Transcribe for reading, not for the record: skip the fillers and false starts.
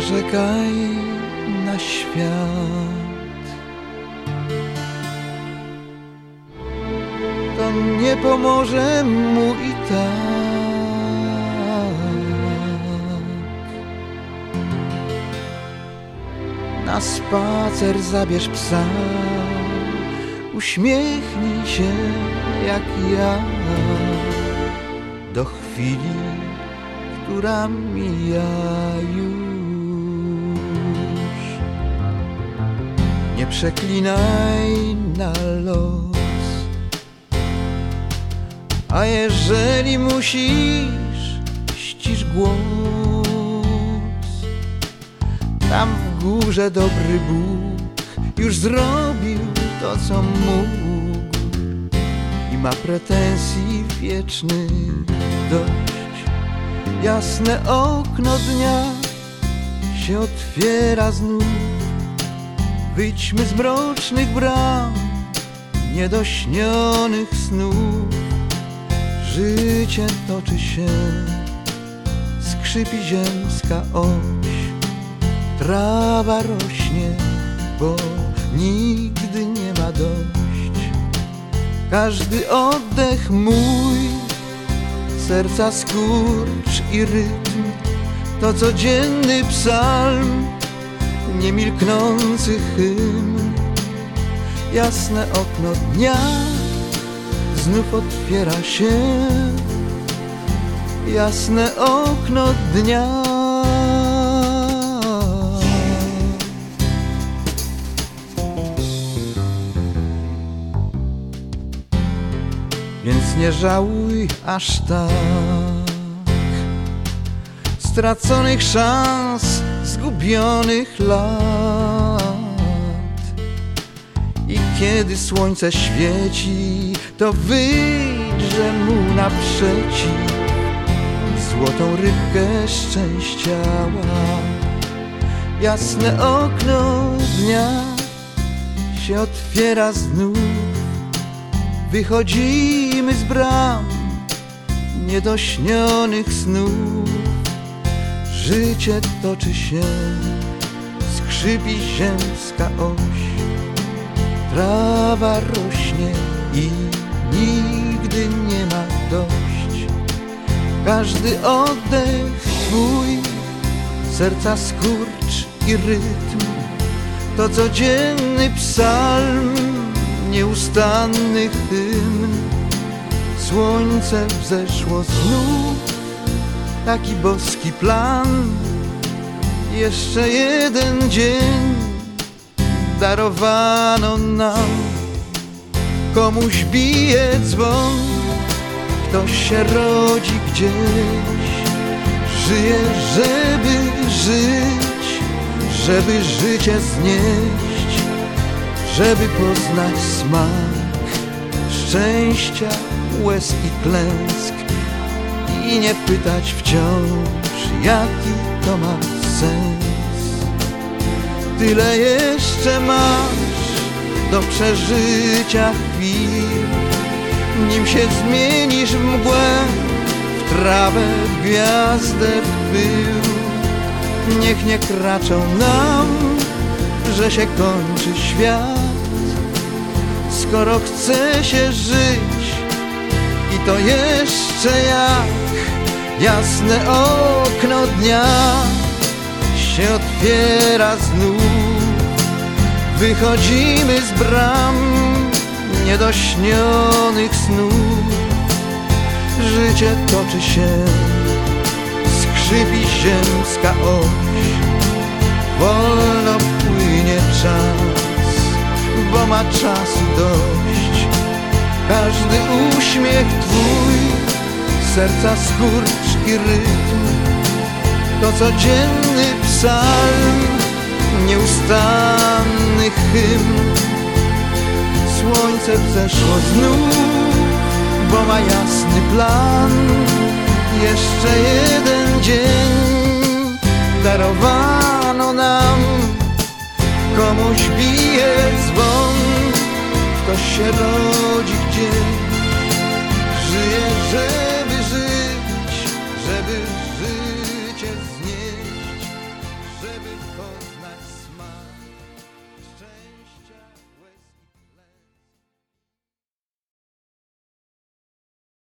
narzekaj na świat. To nie pomoże mu i tak. Na spacer zabierz psa, uśmiechnij się jak ja do chwili, która mija już. Nie przeklinaj na los, a jeżeli musisz, ścisz głos. Tam w górze dobry Bóg już zrobił to, co mógł i ma pretensji wiecznych dość. Jasne okno dnia się otwiera znów. Wyjdźmy z mrocznych bram niedośnionych snów. Życie toczy się, skrzypi ziemska oś. Trawa rośnie, bo nigdy nie ma dość. Każdy oddech mój, serca skurcz i rytm, to codzienny psalm, niemilknący hymn. Jasne okno dnia znów otwiera się. Jasne okno dnia. Więc nie żałuj aż tak straconych szans, zgubionych lat. I kiedy słońce świeci, to wyjdźże mu naprzeciw, złotą rybkę szczęścia łap. Jasne okno dnia się otwiera znów. Wychodzimy z bram niedośnionych snów. Życie toczy się, skrzypi ziemska oś. Trawa rośnie i nigdy nie ma dość. Każdy oddech twój, serca skurcz i rytm, to codzienny psalm, nieustanny hymn. Słońce wzeszło znów, taki boski plan. Jeszcze jeden dzień darowano nam. Komuś bije dzwon, ktoś się rodzi gdzieś. Żyje, żeby żyć, żeby życie znieść, żeby poznać smak szczęścia, łez i klęsk i nie pytać wciąż, jaki to ma sens. Tyle jeszcze masz do przeżycia chwil, nim się zmienisz w mgłę, w trawę, w gwiazdę, w pył. Niech nie kraczą nam, że się kończy świat, skoro chce się żyć i to jeszcze jak. Jasne okno dnia się otwiera znów. Wychodzimy z bram niedośnionych snów. Życie toczy się, skrzypi ziemska oś. Wolno płynie czas, bo ma czasu dość. Każdy uśmiech twój, serca skurcz i rytm, to codzienny psalm, nieustanny hymn. Słońce wzeszło znów, bo ma jasny plan. Jeszcze jeden dzień darowano nam. Komuś bije dzwon, ktoś się rodzi gdzieś. Żyje, że